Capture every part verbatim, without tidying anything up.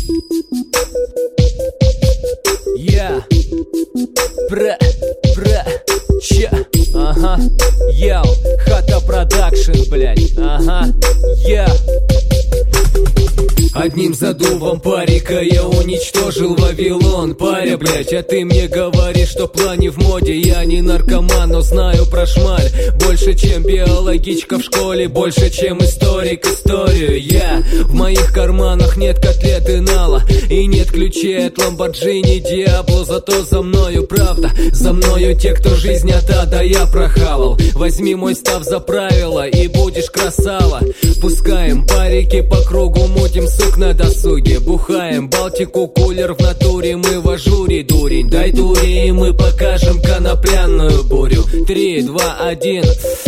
Я Бра, бра, ча, ага, яу, Хата продакшн, блядь, ага, я. Одним задувом парика я уничтожил Вавилон. Паря, блять, а ты мне говоришь, что в плане в моде. Я не наркоман, но знаю про шмаль больше, чем биологичка в школе, больше, чем историк историю. Я, в моих карманах нет котлеты нала и нет ключей от Ламборджини Диабло. Зато за мною правда, за мною те, кто жизнь от ада я прохавал. Возьми мой став за правило и будешь красава. Пускаем парики по кругу, мутим сук на досуге. Бухаем Балтику, кулер в натуре, мы в ажуре, дурень. Дай дури и мы покажем конопляную бурю. Три, два, один,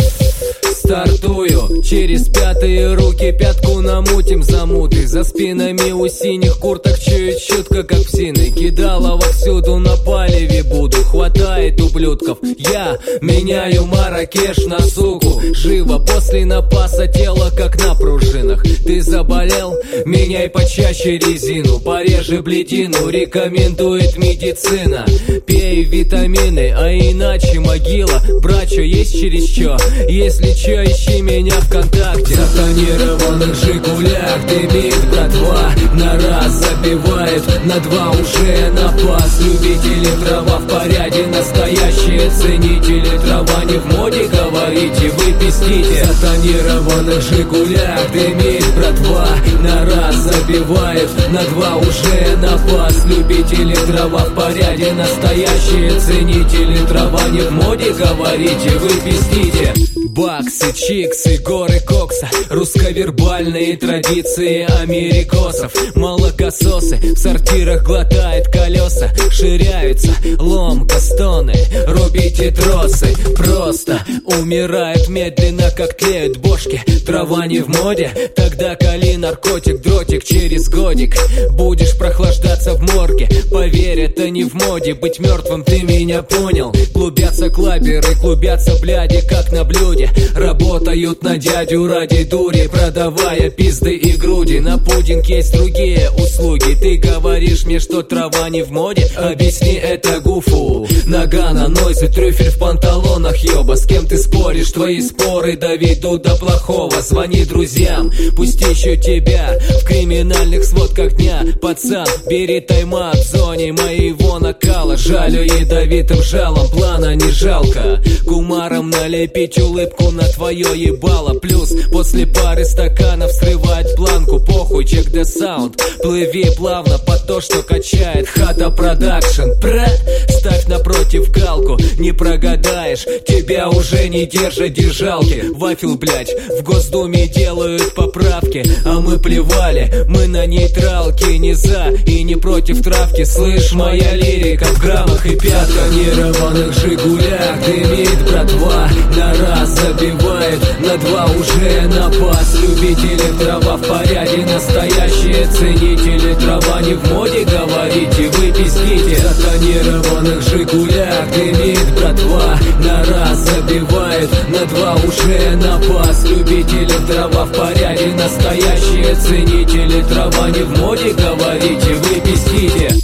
стартую. Через пятые руки пятку намутим замуты. За спинами у синих курток чует чутко, как псины. Кидала вовсюду, на палеве буду. Хватает ублюдков, я меняю Марракеш на суку. Живо после напаса тело, как на пружинах. Ты заболел? Меняй почаще резину, пореже бледину, рекомендует медицина. Пей витамины, а иначе могила. Брачо, есть через чё? Если чё, ищи меня ВКонтакте. В тонированных Жигулях дымит братва, на раз забивает, на два уже напас. Любители трава в порядке, настоящие ценители. Трава не в моде, говорите, вы пиздите. В тонированных Жигулях дымит братва, на раз забивает, на два уже напас. Любители трава в порядке, настоящие ценители. Трава не в моде, говорите, вы пиздите. Баксы, чиксы, горы кокса, русско-вербальные традиции америкосов. Молокососы в сортирах глотает колеса, ширяются ломка, стоны, рубите тросы. Просто умирают медленно, как тлеют бошки. Трава не в моде, тогда кали наркотик, дротик через годик. Будешь прохлаждаться в морге, поверь, это не в моде. Быть мертвым, ты меня понял. Клубятся клаберы, клубятся бляди, как на блюде. Работают на дядю ради дури, продавая пизды и груди. На пудинг есть другие услуги. Ты говоришь мне, что трава не в моде? Объясни это гуфу. Нагана, нойз и трюфель в панталонах, ёба. С кем ты споришь? Твои споры доведут до плохого. Звони друзьям, пусть ищут тебя в криминальных сводках дня. Пацан, бери тайм-аут в зоне моего накала. Жалю ядовитым жалом, плана не жалко. Кумаром налепить улыбку на твое ебало. Плюс после пары стаканов срывать планку. Похуй, чек the sound. Плыви плавно под то, что качает Хата продакшн. Пра, ставь напротив галку, не прогадаешь, тебя уже не держат держалки. Вафел, блять, в Госдуме делают поправки, а мы плевали, мы на нейтралке. Не за и не против травки. Слышь, моя лирика в граммах и пятках. В тонированных Жигулях дымит братва, на раз забивает, на два уже напас. Любители трава в порядке, настоящие ценители. Трава не в моде, говорите, вы пиздите. В тонированных Жигулях дымит братва, на раз забивает, на два уже напас. Любители трава в порядке, настоящие ценители. Трава не в моде, говорите, вы пиздите.